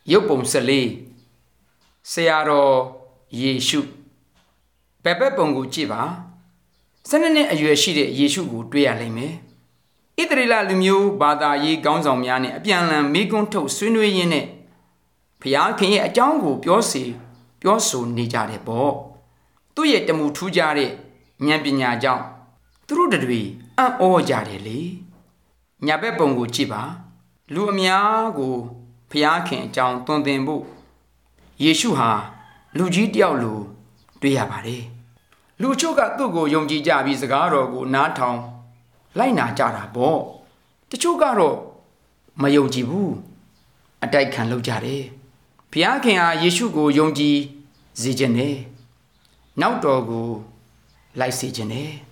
ရုပ်ပုံ14ဆရာတော်ယေရှုဘယ်ဘက်ပုံကိုကြည့်ပါ12နှစ်အရွယ်ရှိတဲ့ယေရှုကိုတွေ့ရလိမ့်မယ်ဣသရေလလူမျိုးဘာသာရေးခေါင်းဆောင်များနဲ့အပြန်အလှန်မေးခွန်းထုတ်ဆွေးနွေးရင်းနဲ့ဘုရားခင်ရဲ့အကြောင်းကိုပြောဆိုနေကြတယ်ပေါ့သူ့ရဲ့တမူထူးခြားတဲ့ဉာဏ်ပညာကြောင့်သူတို့တွေအံ့ဩကြတယ်လေညာဘက်ပုံကိုကြည့်ပါလူအများကိုဘုရားခင်အကြောင်းသွန်သင်ဖို့ယေရှုဟာလူကြီးတယောက်လိုတွေ့ရပါတယ်လူချို့ကသူ့ကိုယုံကြည်ကြပြီးစကားတော်ကိုနားထောင်လိုက်နာကြတာပေါ့တချို့ကတော့မယုံကြည်ဘူးအတိုက်ခံလုပ်ကြတယ်ဘုရားခင်ဟာယေရှုကိုယုံကြည်စေခြင်းနဲ့နောက်တော်ကိုလိုက်စေခြင်းနဲ့